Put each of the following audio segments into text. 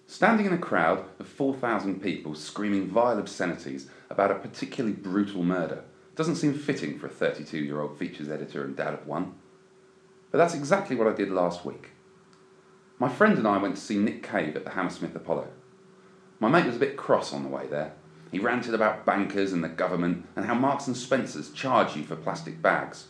Standing in a crowd of 4,000 people screaming vile obscenities about a particularly brutal murder doesn't seem fitting for a 32-year-old features editor and dad of one. But that's exactly what I did last week. My friend and I went to see Nick Cave at the Hammersmith Apollo. My mate was a bit cross on the way there. He ranted about bankers and the government and how Marks and Spencer's charge you for plastic bags.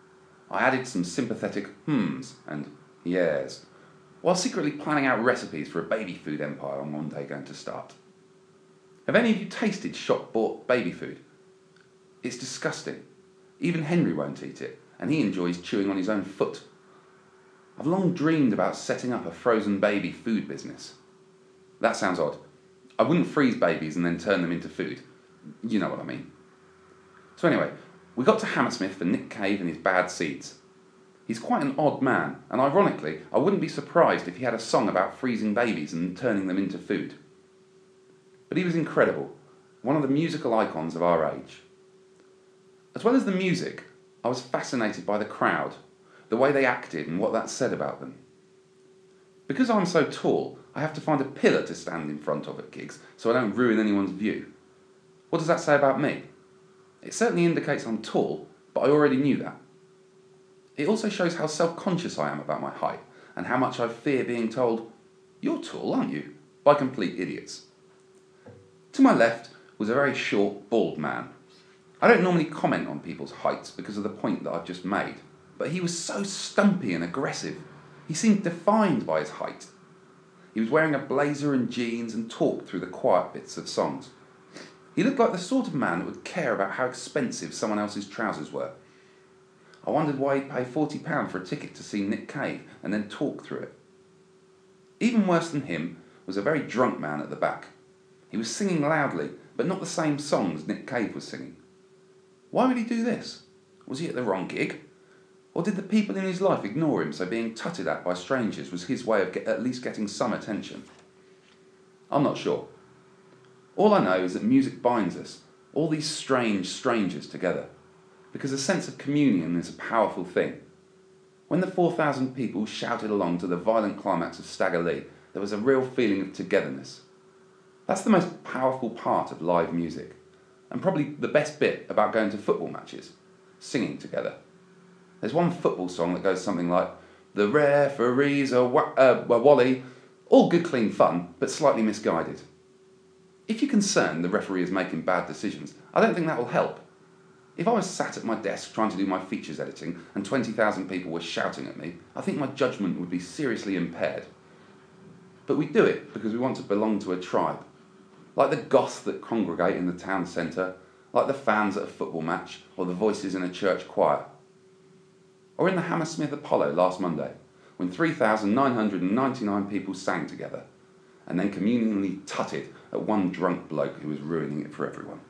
I added some sympathetic hmms and yeahs, while secretly planning out recipes for a baby food empire I'm one day going to start. Have any of you tasted shop-bought baby food? It's disgusting. Even Henry won't eat it, and he enjoys chewing on his own foot. I've long dreamed about setting up a frozen baby food business. That sounds odd. I wouldn't freeze babies and then turn them into food. You know what I mean. So anyway, we got to Hammersmith for Nick Cave and his bad seeds. He's quite an odd man, and ironically, I wouldn't be surprised if he had a song about freezing babies and turning them into food. But he was incredible, one of the musical icons of our age. As well as the music, I was fascinated by the crowd, the way they acted and what that said about them. Because I'm so tall, I have to find a pillar to stand in front of at gigs so I don't ruin anyone's view. What does that say about me? It certainly indicates I'm tall, but I already knew that. It also shows how self-conscious I am about my height and how much I fear being told, "You're tall, aren't you?" by complete idiots. To my left was a very short, bald man. I don't normally comment on people's heights because of the point that I've just made, but he was so stumpy and aggressive. He seemed defined by his height. He was wearing a blazer and jeans and talked through the quiet bits of songs. He looked like the sort of man that would care about how expensive someone else's trousers were. I wondered why he'd pay £40 for a ticket to see Nick Cave and then talk through it. Even worse than him was a very drunk man at the back. He was singing loudly, but not the same songs Nick Cave was singing. Why would he do this? Was he at the wrong gig? Or did the people in his life ignore him, so being tutted at by strangers was his way of at least getting some attention? I'm not sure. All I know is that music binds us, all these strange strangers together, because a sense of communion is a powerful thing. When the 4,000 people shouted along to the violent climax of Stagger Lee, there was a real feeling of togetherness. That's the most powerful part of live music, and probably the best bit about going to football matches, singing together. There's one football song that goes something like, "The referees are Wally," all good clean fun, but slightly misguided. If you're concerned the referee is making bad decisions, I don't think that will help. If I was sat at my desk trying to do my features editing and 20,000 people were shouting at me, I think my judgment would be seriously impaired. But we do it because we want to belong to a tribe. Like the goths that congregate in the town centre, like the fans at a football match, or the voices in a church choir. Or in the Hammersmith Apollo last Monday, when 3,999 people sang together, and then communally tutted at one drunk bloke who was ruining it for everyone.